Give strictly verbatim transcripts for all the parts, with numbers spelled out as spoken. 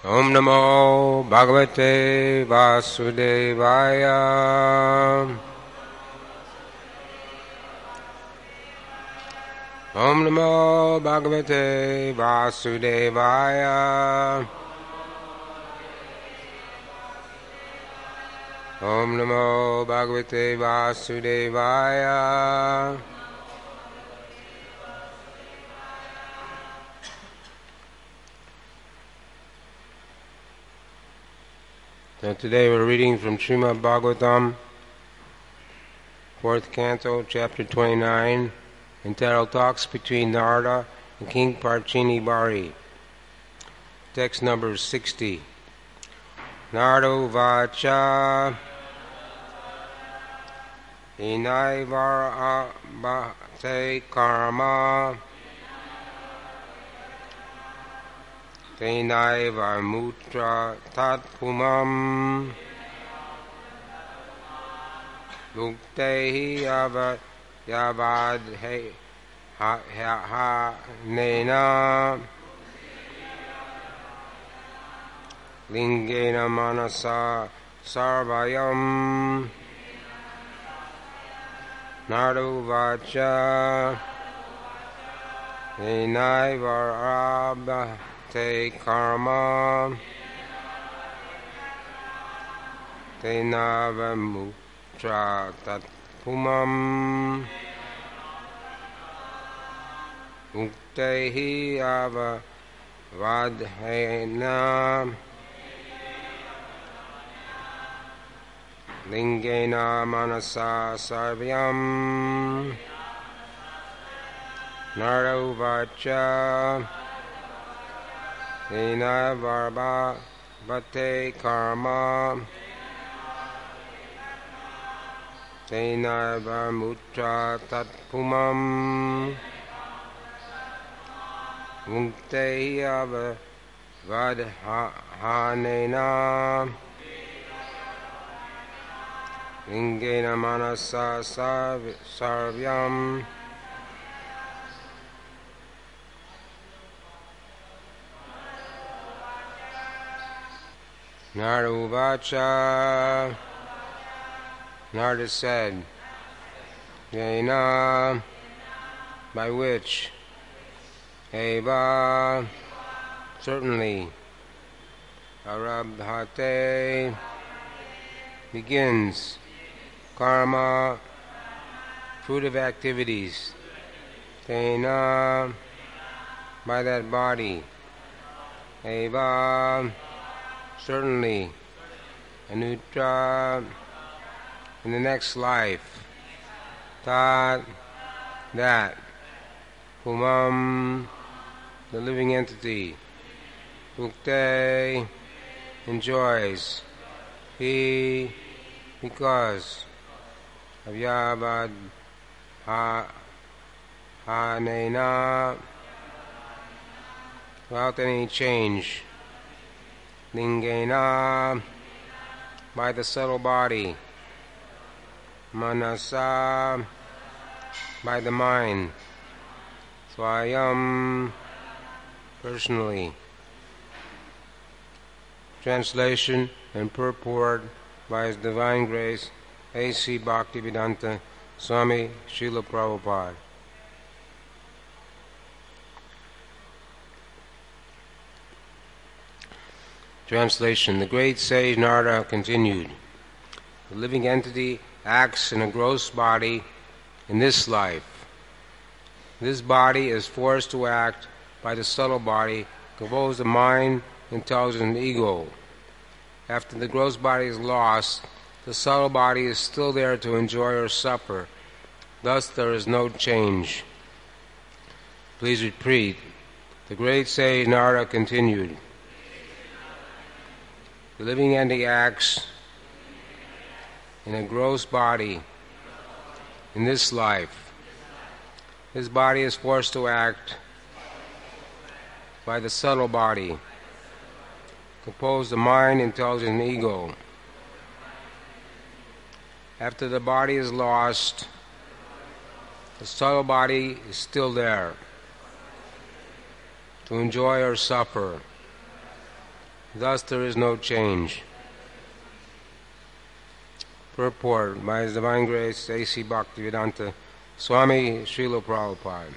Om Namo Bhagavate Vasudevaya. Om Namo Bhagavate Vasudevaya. Om Namo Bhagavate Vasudevaya. So today we're reading from Srimad Bhagavatam, fourth canto, chapter twenty-nine, entitled Talks Between Narada and King Parchini Bari. Text number sixty. Narada Vacha Inaivara Bhate Karma Tenaiva Mutra Tatpumam Luktehi Yavad Yavad He Ha Ha Nena Lingena Manasa Sarvayam Nardu Vacha Enaivarabha Te Karma Te Nava Mutra Tatpumam Uktehi Ava Vadhena Lingena Manasa Sarvyam Nardu Vacha Ena Varba Bhate Karma Tena Mutra Tatpumam Mukte Ava Vadhanena Lingena Manasa Sarvyam Narada Vacha. Narada said, Yena, by which, Eva, certainly, Arabhate, begins, karma, fruit of activities, Tena, by that body, Eva, certainly, Anutra, in the next life, Tat, that, Pumam, the living entity, Ukte, enjoys, He, because, Avyavad, Ha, Ha-nena, without any change, Lingena, by the subtle body, Manasa, by the mind, Swayam, personally. Translation and purport by His Divine Grace, A C Bhaktivedanta Swami Srila Prabhupada. Translation. The great sage Narada continued, the living entity acts in a gross body in this life. This body is forced to act by the subtle body composed of mind, intelligence, and ego. After the gross body is lost, the subtle body is still there to enjoy or suffer. Thus there is no change. Please repeat. The great sage Narada continued, the living entity acts in a gross body in this life. This body is forced to act by the subtle body, composed of mind, intelligence, and ego. After the body is lost, the subtle body is still there to enjoy or suffer. Thus there is no change. Purport by His Divine Grace A C Bhaktivedanta Swami Srila Prabhupada.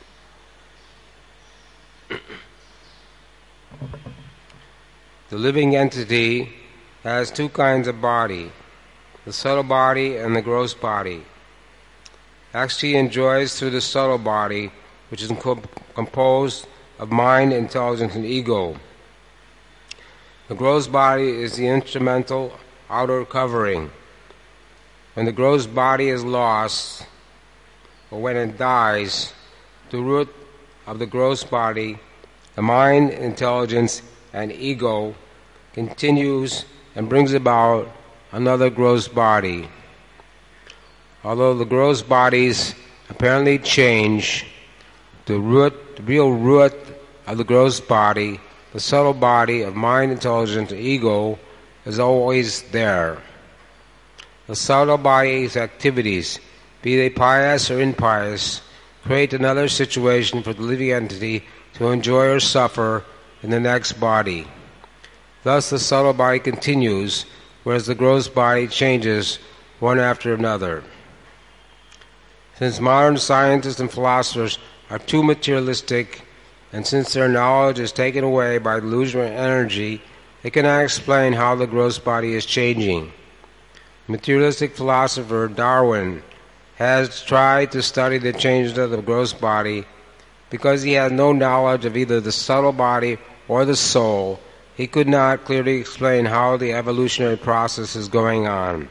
The living entity has two kinds of body, the subtle body and the gross body. Actually he enjoys through the subtle body, which is composed of mind, intelligence, and ego. The gross body is the instrumental outer covering. When the gross body is lost, or when it dies, the root of the gross body, the mind, intelligence, and ego, continues and brings about another gross body. Although the gross bodies apparently change, the root, the real root of the gross body, the subtle body of mind, intelligence, and ego, is always there. The subtle body's activities, be they pious or impious, create another situation for the living entity to enjoy or suffer in the next body. Thus the subtle body continues, whereas the gross body changes one after another. Since modern scientists and philosophers are too materialistic, and since their knowledge is taken away by illusory energy, they cannot explain how the gross body is changing. Materialistic philosopher Darwin has tried to study the changes of the gross body. Because he had no knowledge of either the subtle body or the soul, he could not clearly explain how the evolutionary process is going on.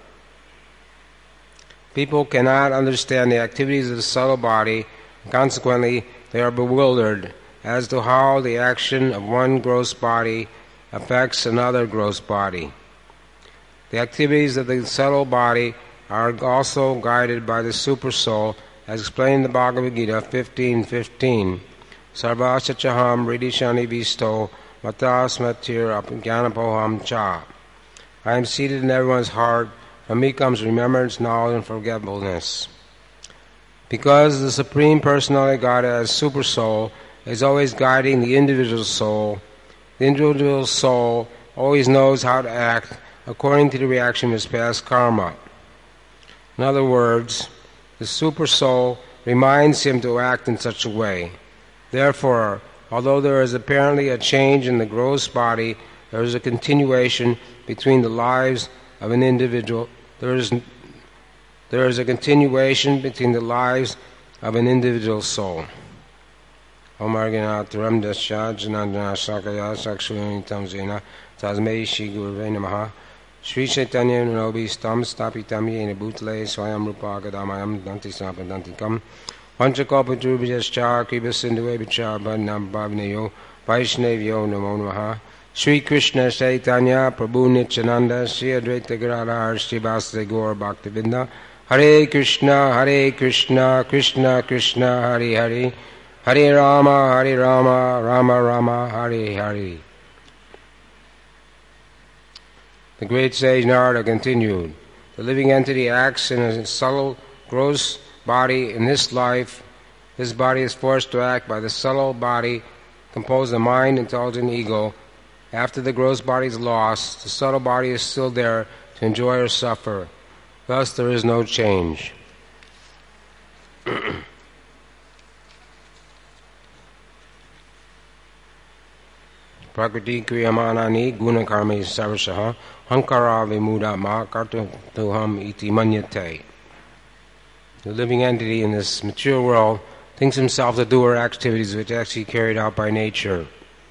People cannot understand the activities of the subtle body, and consequently they are bewildered as to how the action of one gross body affects another gross body. The activities of the subtle body are also guided by the Supersoul, as explained in the Bhagavad Gita fifteen fifteen. Sarvasya chaham ridishani visto matas matir apjanapoham cha. I am seated in everyone's heart. From me comes remembrance, knowledge, and forgetfulness. Because the Supreme Personality God as Supersoul is always guiding the individual soul, the individual soul always knows how to act according to the reaction of his past karma. In other words, the Supersoul reminds him to act in such a way. Therefore, although there is apparently a change in the gross body, there is a continuation between the lives of an individual. There is, there is a continuation between the lives of an individual soul. Om Argana Taram Dasya Janandana Sakaya Sakshunitam Zena Tasmei Shri Gurve Namaha Sri Chaitanya Nobi Stam Stapitam Yena Bhutale Swayam Rupa Gadamayam Danti Snapadantikam Panchakopaturubhyascha Kribasinduve Vichar Bhadnam Bhavneyo Vaishnavyo Namo Namaha Sri Krishna Chaitanya Prabhu Nityananda Sri Advaita Gadadhar Sri Vasudeva Gaur Bhaktivedanta Hare Krishna Hare Krishna Krishna Krishna Hare Hare Hare Rama Hare Rama Rama Rama Hare Hare. The great sage Narada continued, the living entity acts in a subtle, gross body in this life. This body is forced to act by the subtle body composed of mind, intelligence, and ego. After the gross body is lost, the subtle body is still there to enjoy or suffer. Thus there is no change. Prakriti kriyamanani gunakarmi sarvasaha hankara vimuda ma kartuham iti manyate. The living entity in this material world thinks himself the doer activities which are actually carried out by nature.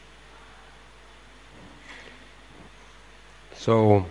So,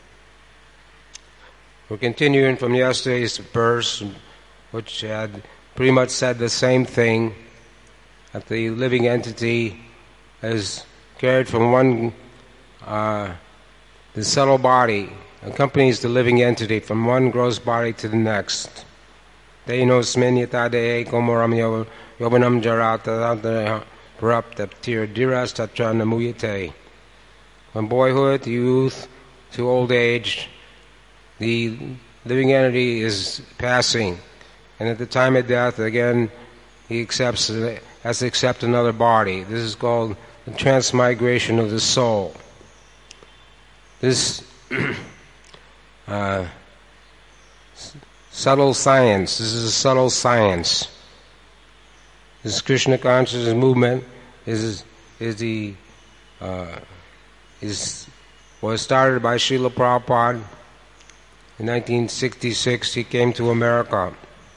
we're continuing from yesterday's verse, which had pretty much said the same thing, that the living entity is carried from one, uh, the subtle body, accompanies the living entity from one gross body to the next. Denos menyata de komoram yovanam jarata paraptaptir diras tatra namuyate. From boyhood to youth to old age, the living entity is passing, and at the time of death, again, he accepts has to accept another body. This is called the transmigration of the soul. this uh, subtle science. This is a subtle science. This Krishna consciousness movement is is the uh, is was started by Srila Prabhupada in nineteen sixty-six. He came to America,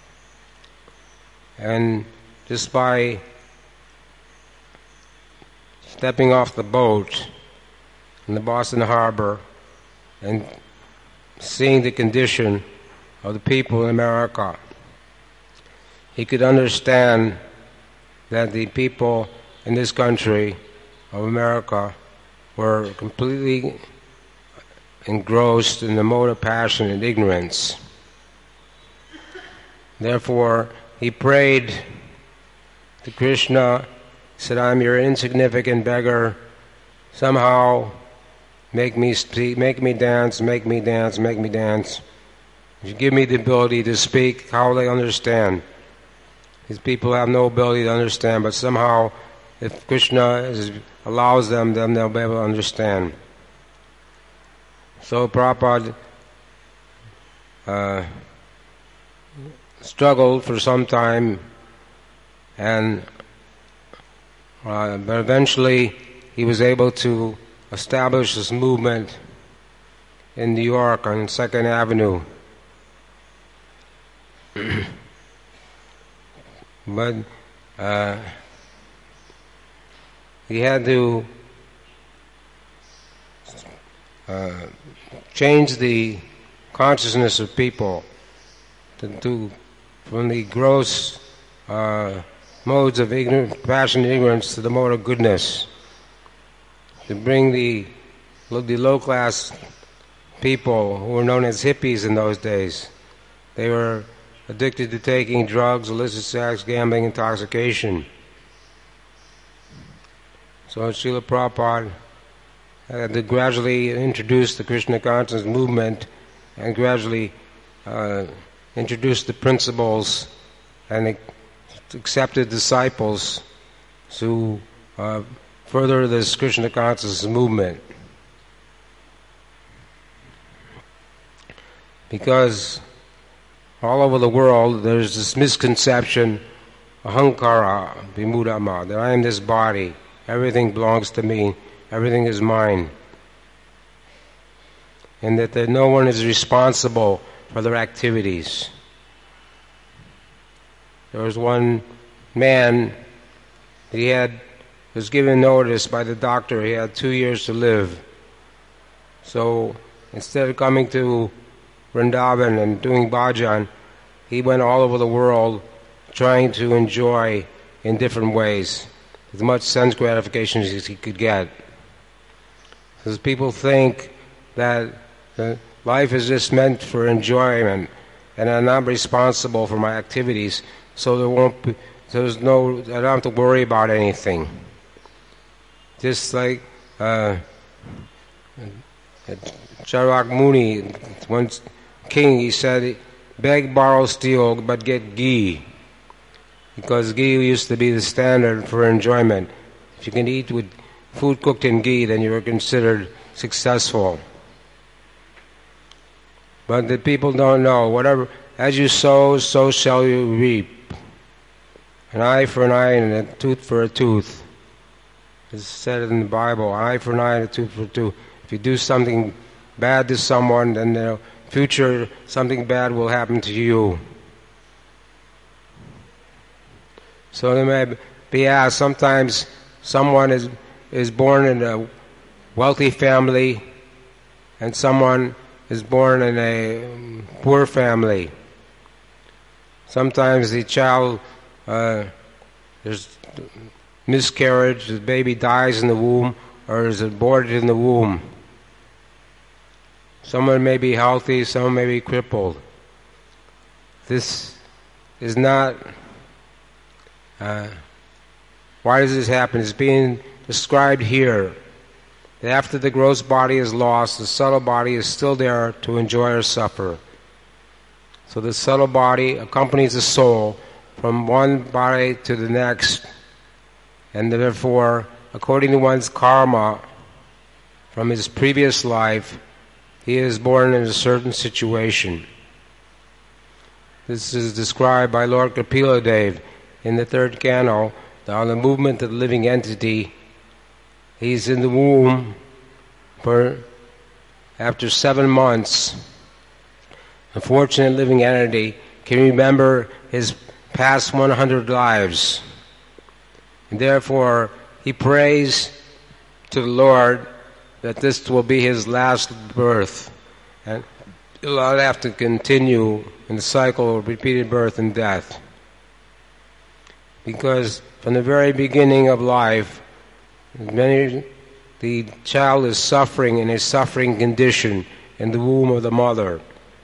and just by stepping off the boat in the Boston Harbor and seeing the condition of the people in America, he could understand that the people in this country of America were completely engrossed in the mode of passion and ignorance. Therefore, he prayed to Krishna, said, "I'm your insignificant beggar. Somehow make me speak, make me dance, make me dance, make me dance. You give me the ability to speak, how will they understand? These people have no ability to understand, but somehow, if Krishna is, allows them, then they'll be able to understand." So Prabhupada uh, struggled for some time, and uh, but eventually he was able to establish this movement in New York on Second Avenue. But uh, he had to uh, change the consciousness of people to, to from the gross uh, modes of ignorance, passion and ignorance to the mode of goodness, to bring the, the low-class people who were known as hippies in those days. They were addicted to taking drugs, illicit sex, gambling, intoxication. So Srila Prabhupada had to gradually introduce the Krishna consciousness movement and gradually uh, introduce the principles and accepted disciples to uh, further this Krishna consciousness movement. Because all over the world there's this misconception, ahankara vimudama, that I am this body, everything belongs to me, everything is mine, and that there, no one is responsible for their activities. There was one man, he had was given notice by the doctor he had two years to live. So instead of coming to Vrindavan and doing bhajan, he went all over the world trying to enjoy in different ways, as much sense gratification as he could get. Because people think that uh, life is just meant for enjoyment, and I'm not responsible for my activities, so there won't be, there's no, I don't have to worry about anything. Just like uh, Charak Muni, one king, he said, beg, borrow, steal, but get ghee. Because ghee used to be the standard for enjoyment. If you can eat with food cooked in ghee, then you are considered successful. But the people don't know. Whatever, as you sow, so shall you reap. An eye for an eye and a tooth for a tooth. It's said in the Bible, an eye for an eye and a tooth for a tooth. If you do something bad to someone, then in the future something bad will happen to you. So they may be asked, sometimes someone is, is born in a wealthy family and someone is born in a poor family. Sometimes the child, uh, there's miscarriage, the baby dies in the womb or is aborted in the womb. Someone may be healthy, someone may be crippled. This is not... Uh, why does this happen? It's being described here. That after the gross body is lost, the subtle body is still there to enjoy or suffer. So the subtle body accompanies the soul from one body to the next, and therefore, according to one's karma, from his previous life, he is born in a certain situation. This is described by Lord Kapiladev in the third canto, on the movement of the living entity. He's in the womb for, after seven months, a fortunate living entity can remember his past one hundred lives. And therefore, he prays to the Lord that this will be his last birth. And he'll not have to continue in the cycle of repeated birth and death. Because from the very beginning of life, many, the child is suffering in a suffering condition in the womb of the mother.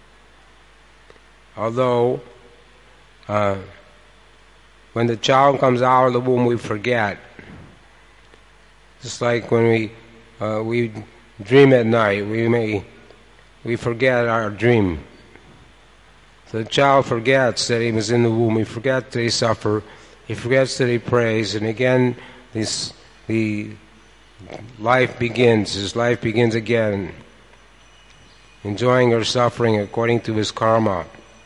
Although, uh, when the child comes out of the womb, we forget. Just like when we uh, we dream at night, we may we forget our dream. So the child forgets that he was in the womb. He forgets that he suffered. He forgets that he prays, and again, this the life begins. His life begins again, enjoying or suffering according to his karma.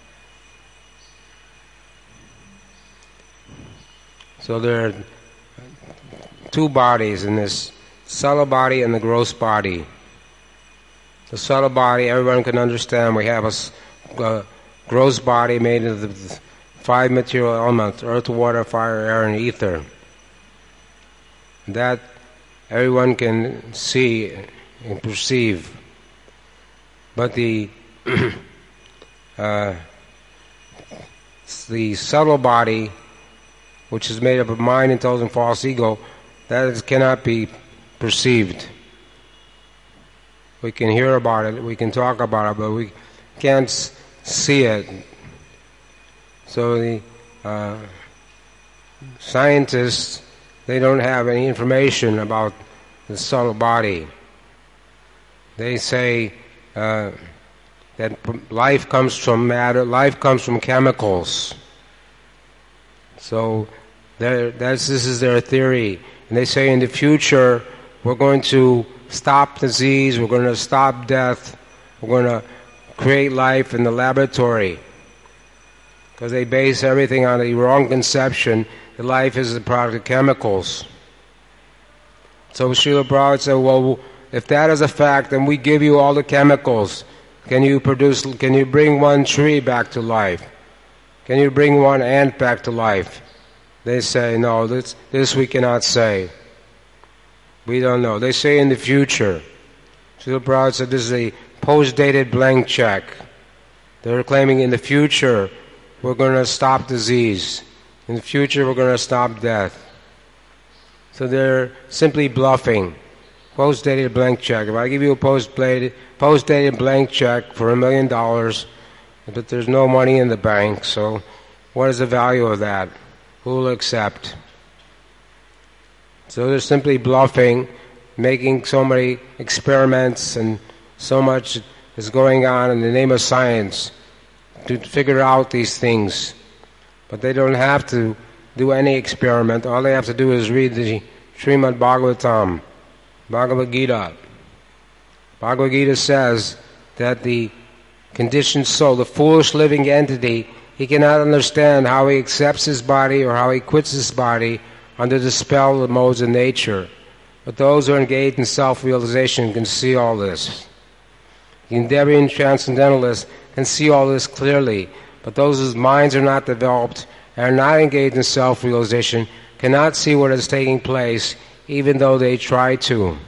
So there are two bodies in this, subtle body and the gross body. The subtle body, everyone can understand. We have a, a gross body made of the five material elements: earth, water, fire, air, and ether. That everyone can see and perceive. But the uh, the subtle body, which is made up of mind, intelligence, false ego, that is, cannot be perceived. We can hear about it, we can talk about it, but we can't see it. So the uh, scientists, they don't have any information about the subtle body. They say uh, that life comes from matter, life comes from chemicals. So that's, this is their theory. And they say in the future we're going to stop disease, we're going to stop death, we're going to create life in the laboratory. Because they base everything on a wrong conception that life is a product of chemicals. So Srila Prabhupada said, well, if that is a fact, then we give you all the chemicals. Can you produce, can you bring one tree back to life? Can you bring one ant back to life? They say, no, this, this we cannot say. We don't know. They say in the future. Srila Prabhupada said this is a post-dated blank check. They're claiming in the future we're going to stop disease. In the future we're going to stop death. So they're simply bluffing. Post-dated blank check. If I give you a post-dated, post-dated blank check for a million dollars, but there's no money in the bank, so what is the value of that? Who will accept? So they're simply bluffing, making so many experiments, and so much is going on in the name of science to figure out these things. But they don't have to do any experiment. All they have to do is read the Srimad Bhagavatam, Bhagavad Gita. Bhagavad Gita says that the conditioned soul, the foolish living entity, he cannot understand how he accepts his body or how he quits his body under the spell of the modes of nature. But those who are engaged in self-realization can see all this. The Endeavoring Transcendentalists can see all this clearly, but those whose minds are not developed and are not engaged in self-realization cannot see what is taking place, even though they try to.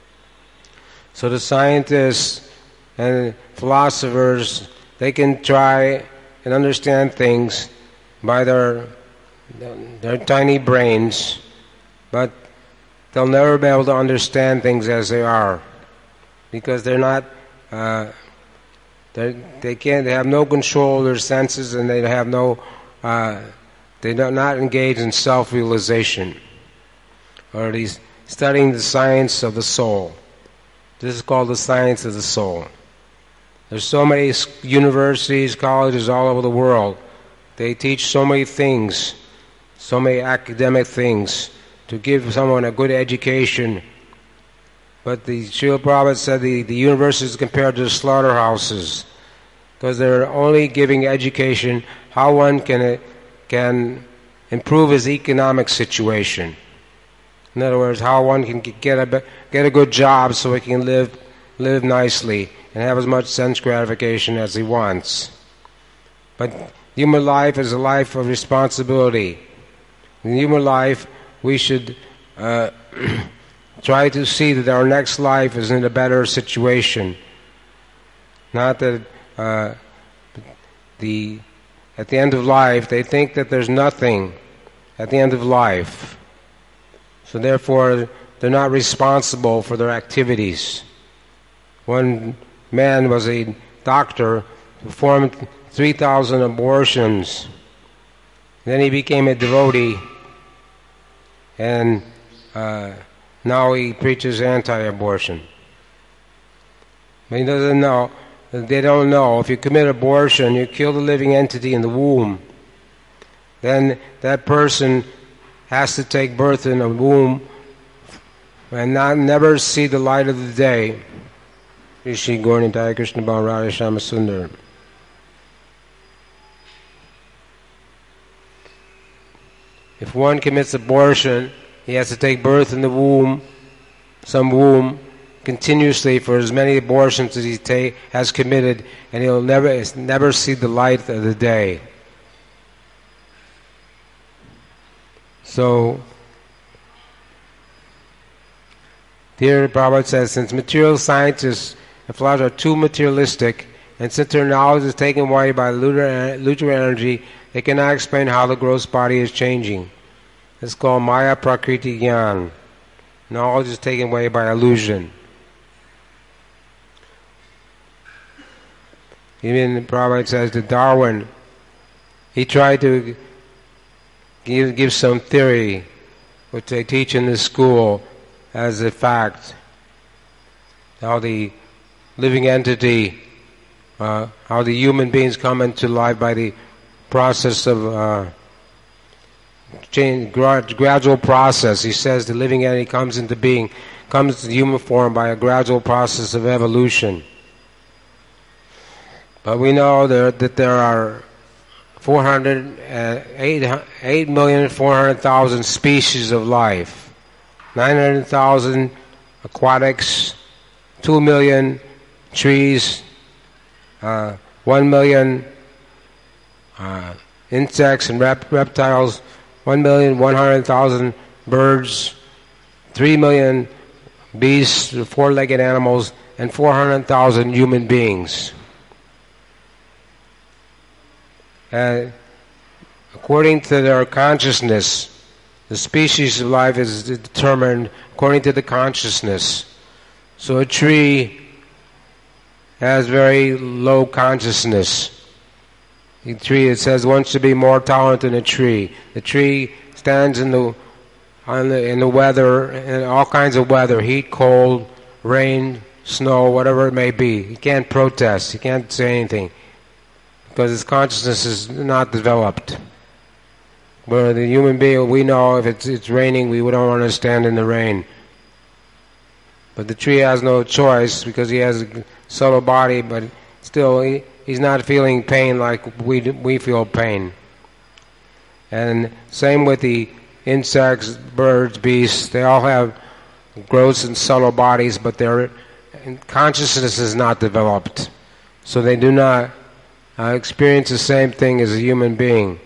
So the scientists and philosophers, they can try and understand things by their their tiny brains, but they'll never be able to understand things as they are, because they're not uh, they they can't they have no control of their senses, and they have no uh, they do not engage in self-realization, or these studying the science of the soul. This is called the science of the soul. There's so many universities, colleges all over the world. They teach so many things, so many academic things, to give someone a good education But the Srila Prabhupada said the, the universe is compared to slaughterhouses, because they're only giving education how one can can improve his economic situation. In other words, how one can get a get a good job so he can live live nicely and have as much sense gratification as he wants. But human life is a life of responsibility. In human life, we should uh, try to see that our next life is in a better situation. Not that uh, the at the end of life, they think that there's nothing at the end of life. So therefore, they're not responsible for their activities. One man was a doctor, performed three thousand abortions. Then he became a devotee, and uh, now he preaches anti-abortion. But he doesn't know, they don't know, if you commit abortion, you kill the living entity in the womb. Then that person has to take birth in a womb and not never see the light of the day. Rishi Gaura Krishna Bal Radha Shama Sundar. If one commits abortion, he has to take birth in the womb, some womb, continuously for as many abortions as he ta- has committed, and he'll never never see the light of the day. So, here Prabhupada says, since material scientists and philosophers are too materialistic, and since their knowledge is taken away by lunar energy, they cannot explain how the gross body is changing. It's called Maya Prakriti Gyan. Knowledge is taken away by illusion. Even Prabhupada says to Darwin, he tried to give, give some theory, which they teach in the school as a fact, how the living entity, uh, how the human beings come into life by the process of uh, change, gradual process. He says the living entity comes into being, comes to human form by a gradual process of evolution. But we know there, that there are four hundred, uh, eight million four hundred thousand species of life, nine hundred thousand aquatics, two million trees, uh, one million uh, insects and rep- reptiles, one million one hundred thousand birds, three million beasts, four-legged animals, and four hundred thousand human beings. Uh, according to their consciousness, the species of life is determined according to the consciousness. So a tree has very low consciousness. A tree, it says, one should be more tolerant than a tree. The tree stands in the, on the in the weather, in all kinds of weather, heat, cold, rain, snow, whatever it may be. He can't protest. He can't say anything, because his consciousness is not developed. Where the human being, we know if it's, it's raining, we don't want to stand in the rain. But the tree has no choice because he has a subtle body, but still he, he's not feeling pain like we we feel pain. And same with the insects, birds, beasts. They all have gross and subtle bodies, but their consciousness is not developed. So they do not Uh, experience the same thing as a human being.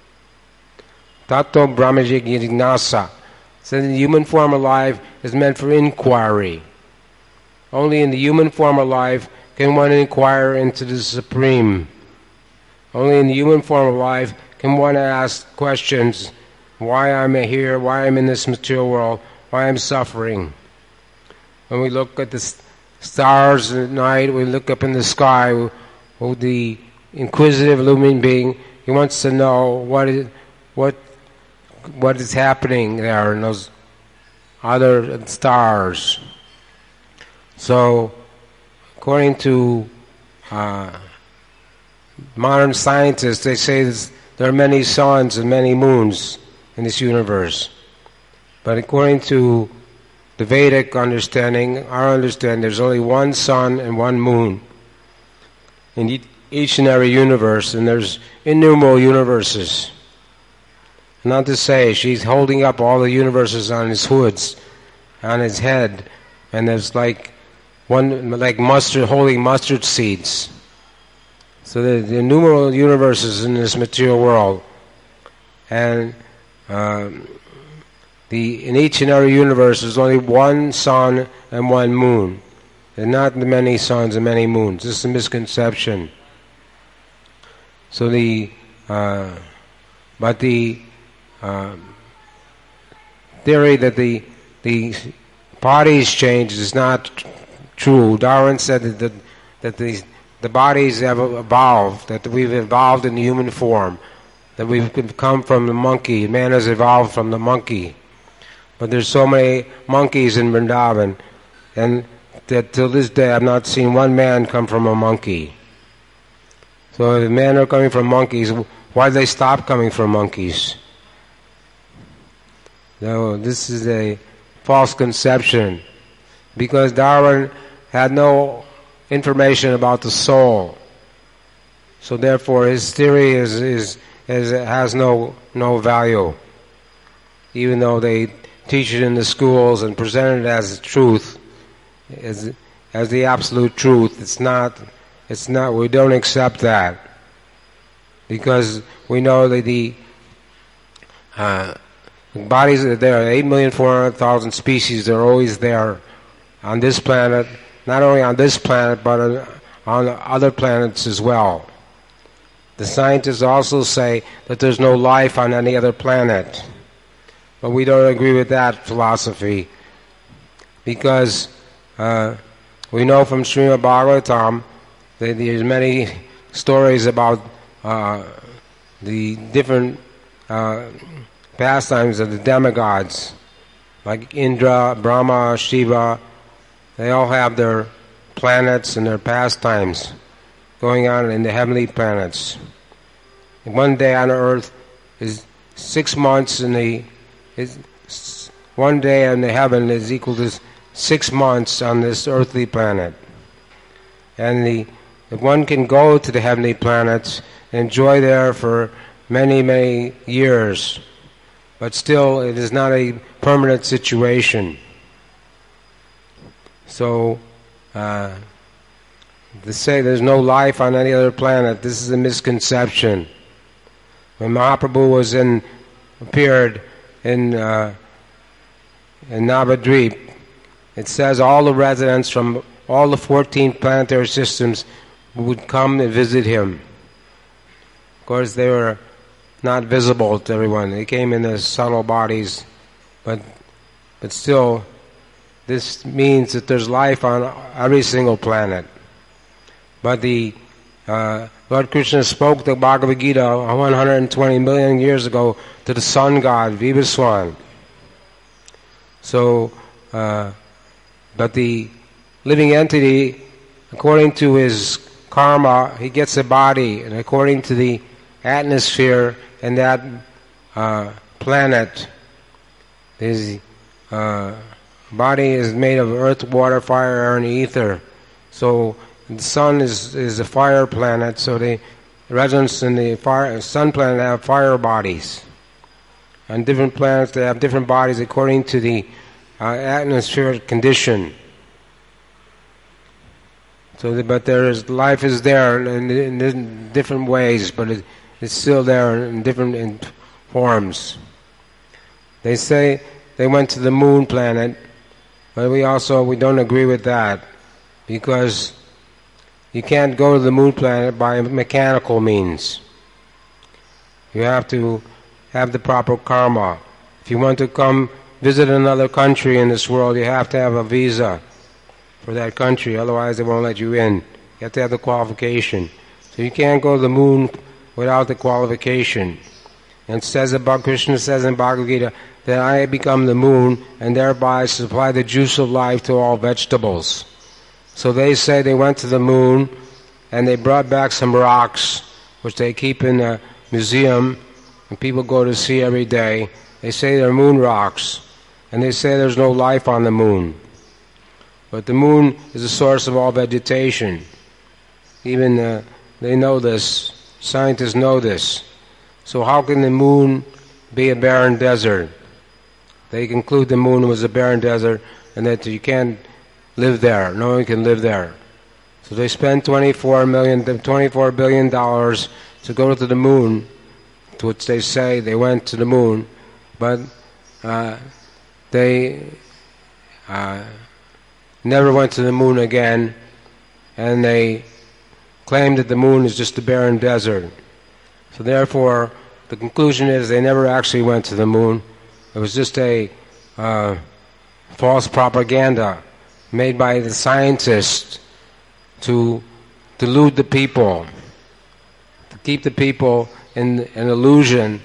Tato Brahmaji Jignasa said the human form of life is meant for inquiry. Only in the human form of life can one inquire into the Supreme. Only in the human form of life can one ask questions, why I'm here, why I'm in this material world, why I'm suffering. When we look at the stars at night, we look up in the sky, with the inquisitive human being, he wants to know what is, what what is happening there in those other stars. So, according to uh, modern scientists, they say this, there are many suns and many moons in this universe. But according to the Vedic understanding, our understanding, there's only one sun and one moon in each and every universe, and there's innumerable universes. Not to say she's holding up all the universes on his hoods, on his head, and there's like one like mustard holding mustard seeds. So there are innumerable universes in this material world, and um, the in each and every universe there's only one sun and one moon, and not the many suns and many moons. This is a misconception. So the uh, but the uh, theory that the the bodies change is not true. Darwin said that the, that the the bodies have evolved, that we've evolved in the human form, that we've come from the monkey. Man has evolved from the monkey. But there's so many monkeys in Vrindavan, and that till this day I've not seen one man come from a monkey. So if men are coming from monkeys, why did they stop coming from monkeys? No, this is a false conception, because Darwin had no information about the soul. So therefore his theory is, is, is has no no value, even though they teach it in the schools and present it as truth, as as the absolute truth. It's not. It's not. We don't accept that, because we know that the uh, bodies that there are eight million four hundred thousand species. They're always there on this planet. Not only on this planet, but on, on other planets as well. The scientists also say that there's no life on any other planet. But we don't agree with that philosophy, because uh, we know from Srimad Bhagavatam that there's many stories about uh, the different uh, pastimes of the demigods, like Indra, Brahma, Shiva. They all have their planets and their pastimes going on in the heavenly planets. One day on Earth is six months in the is one day in the heaven is equal to six months on this earthly planet. And the if one can go to the heavenly planets and enjoy there for many, many years, but still it is not a permanent situation. So, uh, to say there's no life on any other planet, this is a misconception. When Mahaprabhu was in, appeared in uh, in Navadvip, it says all the residents from all the fourteen planetary systems would come and visit him. Of course, they were not visible to everyone. They came in their subtle bodies, but but still, this means that there's life on every single planet. But the uh, Lord Krishna spoke the Bhagavad Gita one hundred twenty million years ago to the sun god Vivaswan. So, uh, but the living entity, according to his karma, he gets a body, and according to the atmosphere in that uh, planet, his uh, body is made of earth, water, fire, air, and ether. So the sun is is a fire planet. So the residents in the fire sun planet have fire bodies. On different planets, they have different bodies according to the uh, atmospheric condition. So, the, but there is life is there in, in, in different ways, but it, it's still there in different in forms. They say they went to the moon planet, but we also we don't agree with that, because you can't go to the moon planet by mechanical means. You have to have the proper karma. If you want to come visit another country in this world, you have to have a visa for that country, otherwise they won't let you in. You have to have the qualification. So you can't go to the moon without the qualification. And it says about Krishna says in Bhagavad Gita that I become the moon and thereby supply the juice of life to all vegetables. So they say they went to the moon and they brought back some rocks which they keep in a museum and people go to see every day. They say they're moon rocks. and they say there's no life on the moon. But the moon is the source of all vegetation. Even uh, they know this. Scientists know this. So how can the moon be a barren desert? They conclude the moon was a barren desert and that you can't live there. No one can live there. So they spent twenty-four million, twenty-four billion dollars to go to the moon, to which they say they went to the moon, but uh, they uh, never went to the moon again, and they claim that the moon is just a barren desert. So therefore, the conclusion is they never actually went to the moon. It was just a uh, false propaganda made by the scientists to delude the people, to keep the people in an illusion,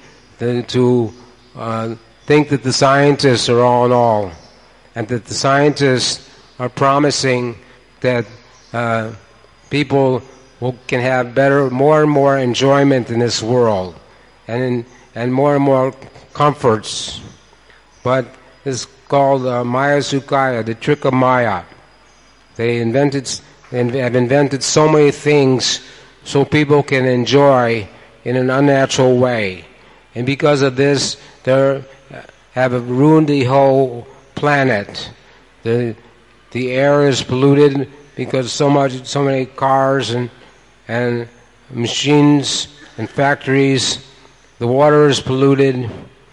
to uh, think that the scientists are all in all, and that the scientists are promising that uh, people will, can have better, more and more enjoyment in this world, and in, and more and more comforts. But it's called uh, Maya Sukaya, the trick of Maya. They invented, they have invented so many things so people can enjoy in an unnatural way, and because of this, they have ruined the whole planet. the The air is polluted because so much, so many cars and and machines and factories. The water is polluted,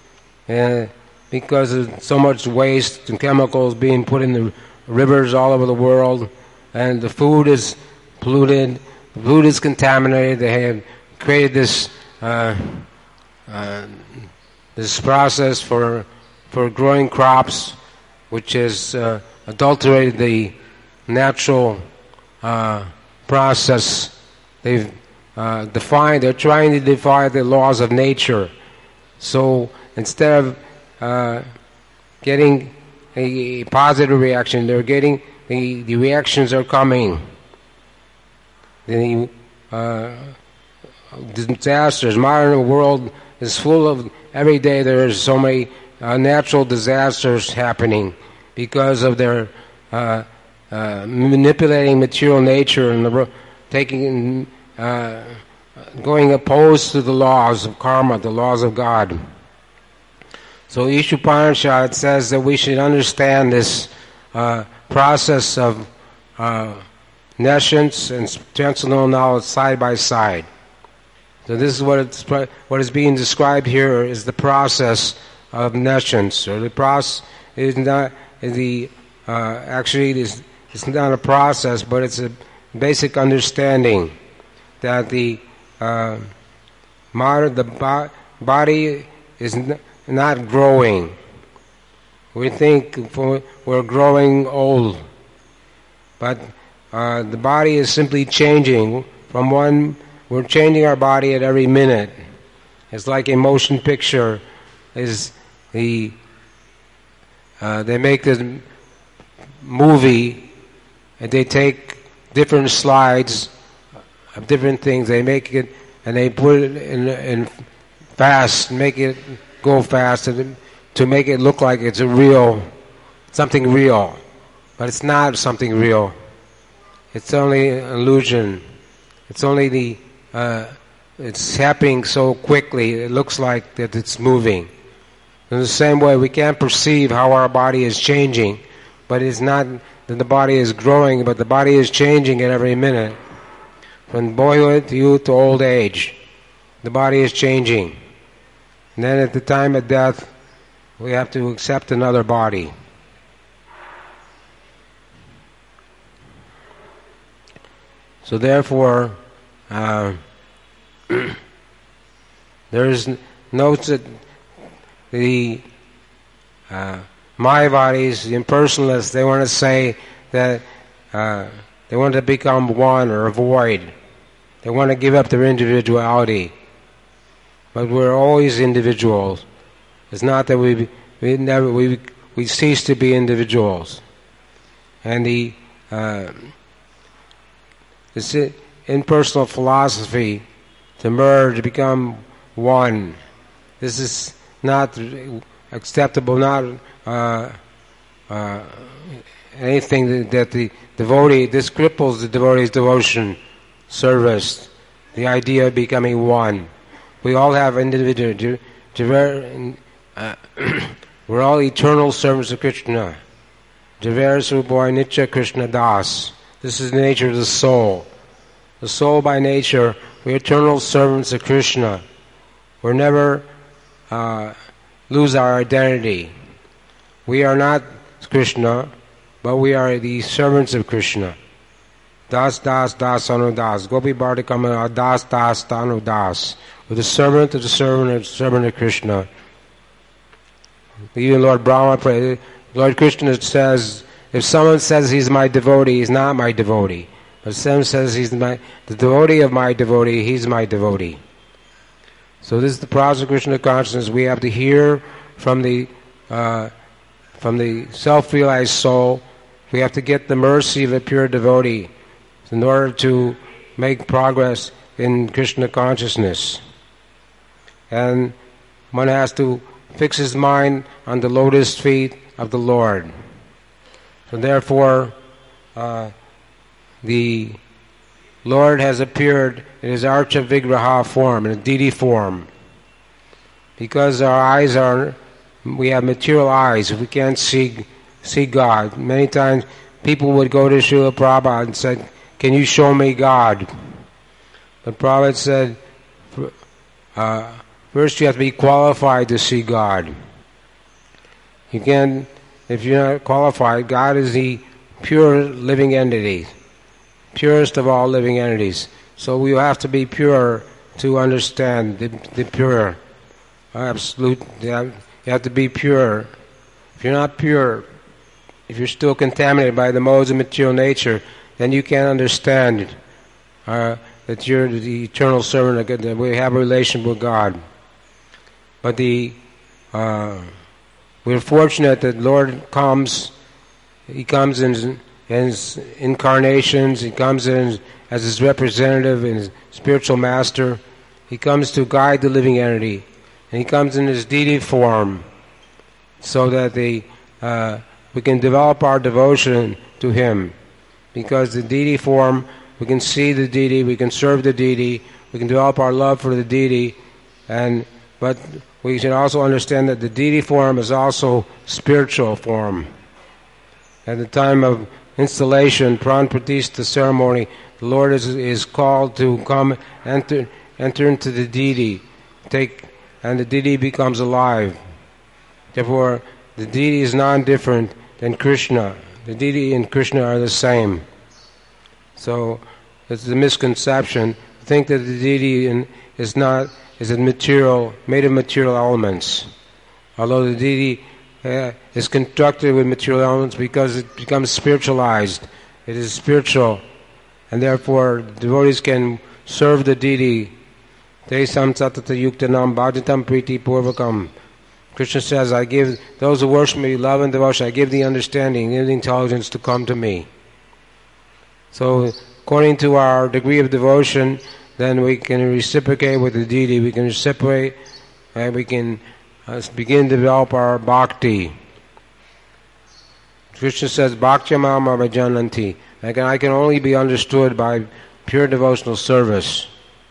and because of so much waste and chemicals being put in the rivers all over the world, and the food is polluted, the food is contaminated. They have created this uh, uh, this process for for growing crops, which has uh, adulterated the natural uh, process. They've uh, defined. They're trying to defy the laws of nature. So instead of uh, getting a positive reaction, they're getting the the reactions are coming. The uh, disasters. Modern world is full of, every day there is so many uh, natural disasters happening because of their uh, uh, manipulating material nature and the, taking uh, going opposed to the laws of karma, the laws of God. So Ishopanishad says that we should understand this uh, process of uh, nescience and transcendental knowledge side by side. So this is what it's, what is being described here is the process of nescience, or the process is not the uh, actually it is it's not a process, but it's a basic understanding that the uh, modern, the bo- body is n- not growing. We think for, we're growing old, but uh, the body is simply changing from one. We're changing our body at every minute. It's like a motion picture. Is the uh, they make this movie and they take different slides of different things. They make it and they put it in, in fast, make it go fast, and to make it look like it's a real, something real, but it's not something real. It's only an illusion. It's only the uh, it's happening so quickly. It looks like that it's moving. In the same way, we can't perceive how our body is changing, but it's not that the body is growing, but the body is changing at every minute. From boyhood to youth to old age, the body is changing. And then at the time of death, we have to accept another body. So therefore, uh, there is no the uh, Mayavadis, the impersonalists. They want to say that uh, they want to become one or a void. They want to give up their individuality. But we're always individuals. It's not that we we never we we cease to be individuals. And the uh, this impersonal philosophy to merge, to become one. This is not acceptable, not uh, uh, anything that, that the devotee, this cripples the devotee's devotion, service, the idea of becoming one. We all have individual, uh, we're all eternal servants of Krishna. Javer Suboy Nitya Krishna Das. This is the nature of the soul. The soul by nature, we're eternal servants of Krishna. We're never uh, lose our identity. We are not Krishna, but we are the servants of Krishna. Das Das Das Anu Das. Gopi Bhartikama Das Das Tanu Das. We're the servant of the servant of the servant of Krishna. Even Lord Brahma prayed, Lord Krishna says, if someone says he's my devotee, he's not my devotee. If someone says he's my, the devotee of my devotee, he's my devotee. So this is the process of Krishna consciousness. We have to hear from the uh, from the self-realized soul. We have to get the mercy of a pure devotee in order to make progress in Krishna consciousness. And one has to fix his mind on the lotus feet of the Lord. So therefore, uh, the Lord has appeared in his Archa Vigraha form, in a deity form. Because our eyes are, we have material eyes, we can't see see God. Many times people would go to Srila Prabhupada and say, can you show me God? But Prabhupada said, uh, first you have to be qualified to see God. You can't, if you're not qualified, God is the pure living entity, purest of all living entities. So we have to be pure to understand the, the pure, absolute. You have, you have to be pure. If you're not pure, if you're still contaminated by the modes of material nature, then you can't understand uh, that you're the eternal servant of God, that we have a relation with God. But the uh, we're fortunate that Lord comes, He comes in, in His incarnations, He comes in as His representative and His spiritual master. He comes to guide the living entity. And He comes in His deity form so that the, uh, we can develop our devotion to Him. Because the deity form, we can see the deity, we can serve the deity, we can develop our love for the deity, and but we should also understand that the deity form is also spiritual form. At the time of installation, Pran Pratishtha ceremony, the Lord is, is called to come enter enter into the deity, take, and the deity becomes alive. Therefore, the deity is non-different than Krishna. The deity and Krishna are the same. So it's a misconception to think that the deity in, is not is a material, made of material elements. Although the deity uh, is constructed with material elements because it becomes spiritualized. It is spiritual, and therefore devotees can serve the deity. Te sam satata yuktanam bhajatam priti purvakam. Krishna says, I give those who worship me love and devotion, I give the understanding, give the intelligence to come to me. So, according to our degree of devotion, then we can reciprocate with the deity, we can reciprocate, and we can uh, begin to develop our bhakti. Krishna says, Bhakti mama bhajananti. I can, I can only be understood by pure devotional service.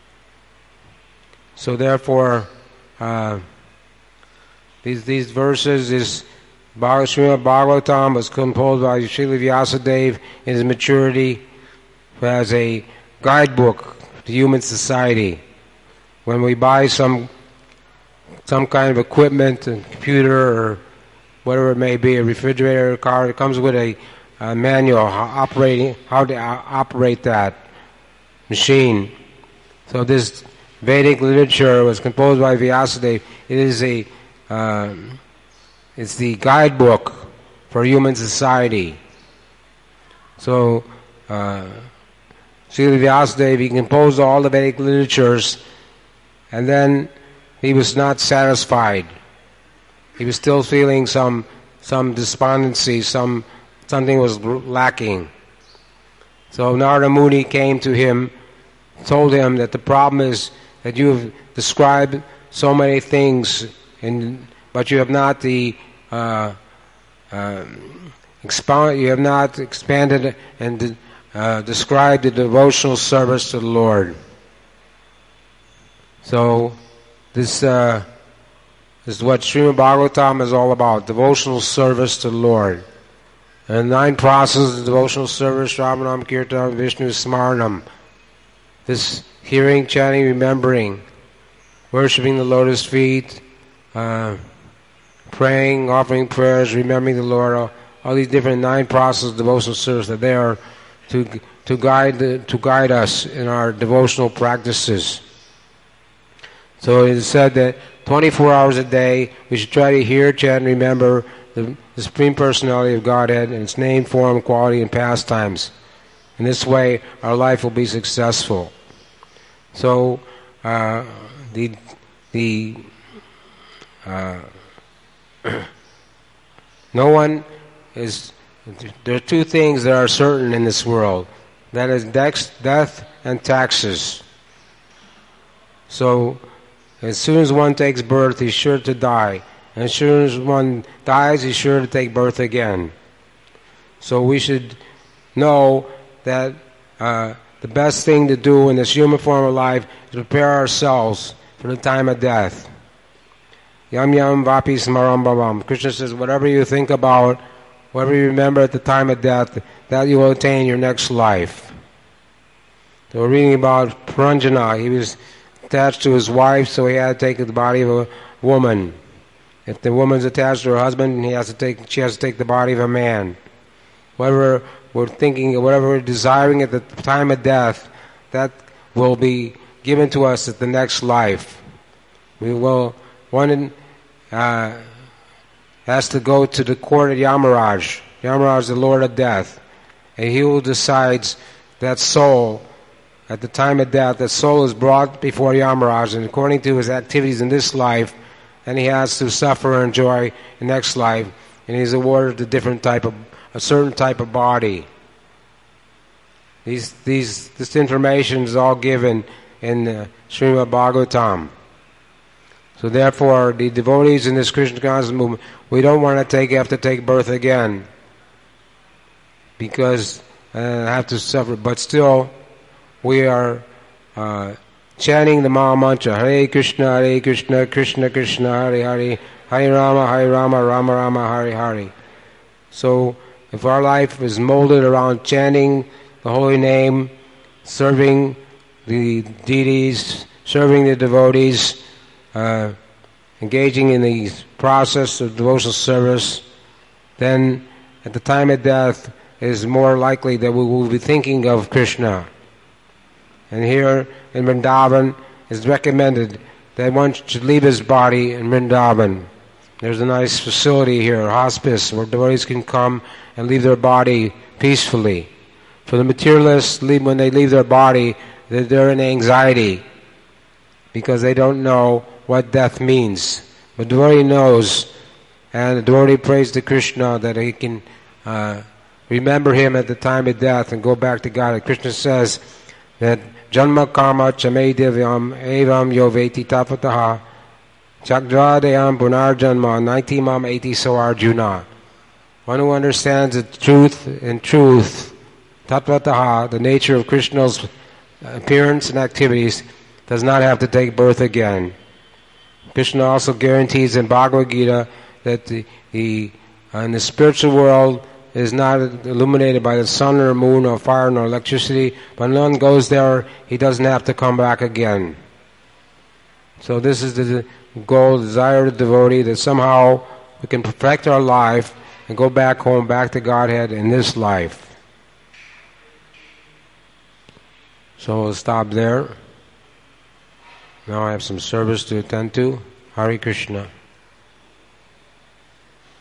So therefore, uh, These these verses, this Srimad Bhagavatam was composed by Srila Vyasadeva in his maturity as a guidebook to human society. When we buy some some kind of equipment, a computer or whatever it may be, a refrigerator, a car, it comes with a, a manual how operating how to operate that machine. So this Vedic literature was composed by Vyasadeva. It is a Uh, it's the guidebook for human society. So, uh, Srila Vyasadeva, he composed all the Vedic literatures, and then he was not satisfied. He was still feeling some some despondency, some something was lacking. So Narada Muni came to him, told him that the problem is that you have described so many things in but you have not the uh, uh, expound, you have not expanded and uh, described the devotional service to the Lord. So this, uh, this is what Srimad Bhagavatam is all about, devotional service to the Lord. And nine processes of devotional service, Shravanam, Kirtanam, Vishnu, Smaranam. This hearing, chanting, remembering, worshipping the lotus feet, uh, praying, offering prayers, remembering the Lord, all, all these different nine processes of devotional service that they are to to guide the, to guide us in our devotional practices. So it is said that twenty-four hours a day we should try to hear, chant, and remember the, the Supreme Personality of Godhead and its name, form, quality, and pastimes. In this way, our life will be successful. So uh, the the uh, no one is. There are two things that are certain in this world. That is death and taxes. So, as soon as one takes birth, he's sure to die. And as soon as one dies, he's sure to take birth again. So we should know that uh, the best thing to do in this human form of life is prepare ourselves for the time of death. Yam yam vapi smaram bhavam. Krishna says, whatever you think about, whatever you remember at the time of death, that you will attain in your next life. So we're reading about Puranjana. He was attached to his wife, so he had to take the body of a woman. If the woman's attached to her husband, he has to take, she has to take the body of a man. Whatever we're thinking, whatever we're desiring at the time of death, that will be given to us at the next life. We will, one uh, has to go to the court of Yamaraj. Yamaraj is the Lord of Death. And he who decides that soul, at the time of death, that soul is brought before Yamaraj, and according to his activities in this life, and he has to suffer and enjoy the next life, and he's awarded a different type of, a certain type of body. These, these, this information is all given in uh, Srimad Bhagavatam. So therefore, the devotees in this Krishna consciousness movement, we don't want to take have to take birth again, because uh, have to suffer. But still, we are uh, chanting the Maha Mantra: Hare Krishna, Hare Krishna, Krishna Krishna, Hare Hare, Hare Rama, Hare Rama, Rama Rama, Hare Hare. So, if our life is molded around chanting the holy name, serving the deities, serving the devotees, Uh, engaging in the process of devotional service, then at the time of death it is more likely that we will be thinking of Krishna. And here in Vrindavan it is recommended that one should leave his body in Vrindavan. There's a nice facility here, a hospice, where devotees can come and leave their body peacefully. For the materialists, when they leave their body, they're in anxiety because they don't know what death means. But the devotee knows, and the devotee prays to Krishna that he can uh, remember him at the time of death and go back to God. Krishna says that Janma Karma Chame Divyam Evam Yoveti Tapataha Chakradayam Punarjanma Naitimam Eti So Arjuna. One who understands the truth and truth, Tatvataha, the nature of Krishna's appearance and activities, does not have to take birth again. Krishna also guarantees in Bhagavad Gita that the, the uh, in the spiritual world is not illuminated by the sun or moon or fire nor electricity, but when one goes there, he doesn't have to come back again. So this is the goal, the desire of the devotee, that somehow we can perfect our life and go back home, back to Godhead in this life. So we'll stop there. Now I have some service to attend to. Hare Krishna.